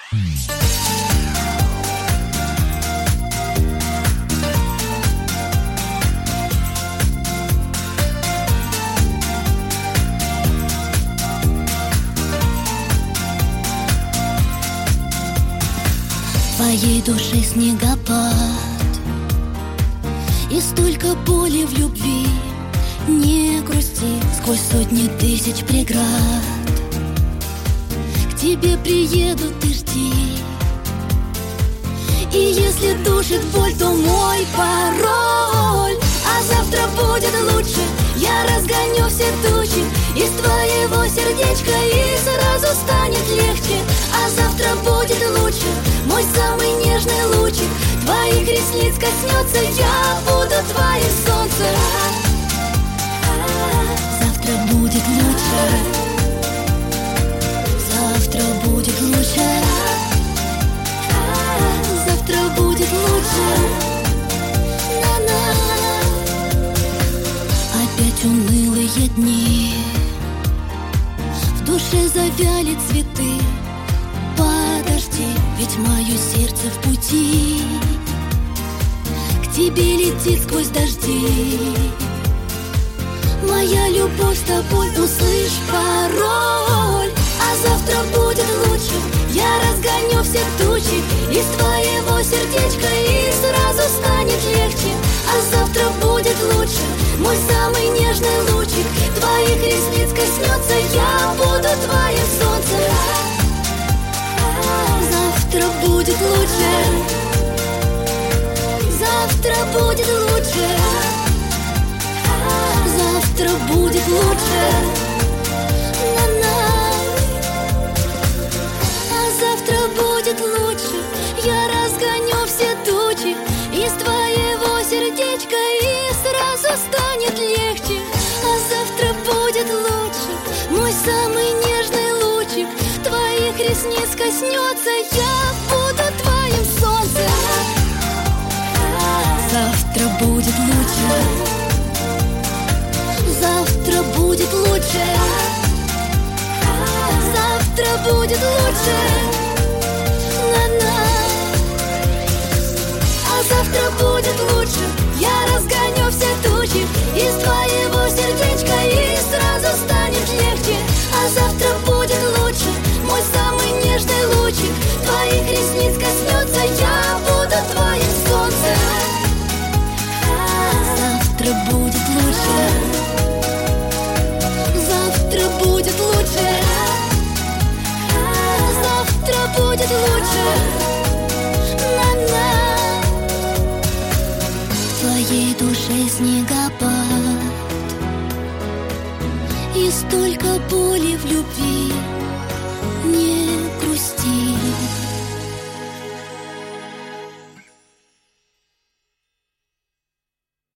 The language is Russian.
В твоей душе снегопад и столько боли в любви. Не грусти, сквозь сотни тысяч преград к тебе приеду, ты жди. И если душит боль, то мой пароль. А завтра будет лучше, я разгоню все тучи из твоего сердечка, и сразу станет легче. А завтра будет лучше, мой самый нежный лучик твоих ресниц коснется, я буду твоим солнцем. Завтра будет лучше, завтра будет лучше, завтра будет лучше. Опять унылые дни, в душе завяли цветы. Подожди, ведь мое сердце в пути к тебе летит сквозь дожди. Моя любовь с тобой, услышь пароль. А завтра будет лучше, я разгоню все тучи из твоего сердечка, и сразу станет легче. А завтра будет лучше, мой самый нежный лучик твоих ресниц коснется, я буду твоим солнцем. Завтра будет лучше, завтра будет лучше, завтра будет лучше. А завтра будет лучше, я разгоню все тучи из твоего сердечка, и сразу станет легче. А завтра будет лучше, мой самый нежный лучик твоих ресниц коснется, я буду твоим солнцем. Завтра будет лучше, завтра будет лучше, завтра будет лучше. А завтра будет лучше, я разгоню все тучи из твоего сердечка, и сразу станет легче. А завтра будет лучше, мой самый нежный лучик твоих ресниц коснется, я буду твоим солнцем. Завтра будет лучше, завтра будет лучше, завтра будет лучше. В твоей душе снегопад и столько боли в любви. Не